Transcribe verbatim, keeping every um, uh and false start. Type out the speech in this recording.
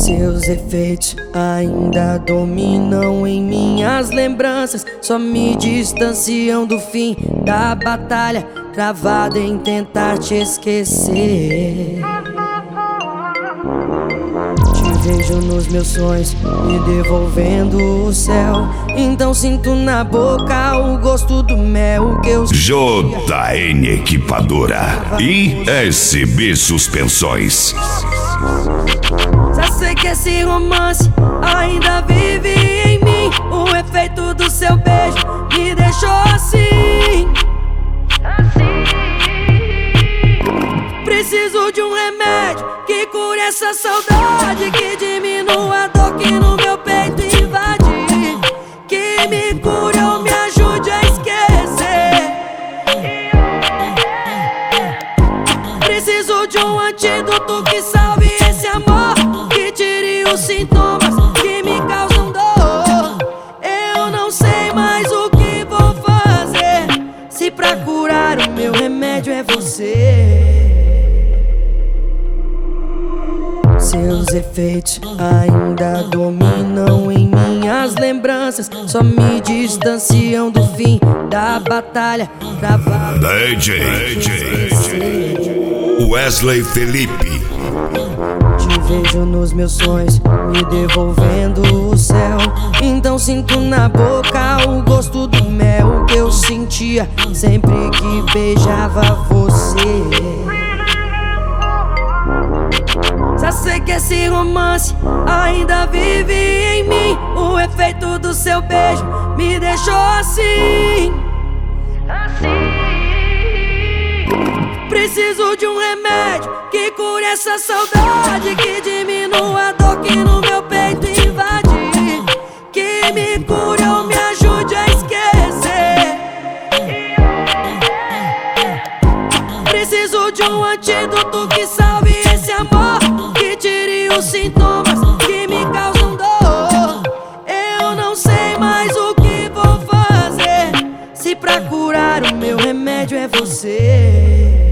Seus efeitos ainda dominam em minhas lembranças, só me distanciam do fim da batalha, travado em tentar te esquecer. Te vejo nos meus sonhos, me devolvendo o céu. Então sinto na boca o gosto do mel que eu J N Equipadora e S B Suspensões. Já sei que esse romance ainda vive em mim. O efeito do seu beijo me deixou assim. Preciso de um remédio que cure essa saudade, que diminua a dor que no meu peito invade, que me cure ou me ajude a esquecer. Preciso de um antídoto que salve esse amor, que tire os sintomas que me causam dor. Eu não sei mais o que vou fazer, se pra curar o meu remédio é você. Seus efeitos ainda dominam em minhas lembranças, só me distanciam do fim da batalha, travado. D J Wesley Felipe. Te vejo nos meus sonhos, me devolvendo o céu. Então sinto na boca o gosto do mel que eu sentia sempre que beijava você. Já sei que esse romance ainda vive em mim. O efeito do seu beijo me deixou assim. Preciso de um remédio que cure essa saudade, que diminua a dor que no meu peito invade, que me cure ou me ajude a esquecer. Preciso de um antídoto que salve esse amor, que tire os sintomas que me causam dor. Eu não sei mais o que vou fazer, se pra curar o meu remédio é você.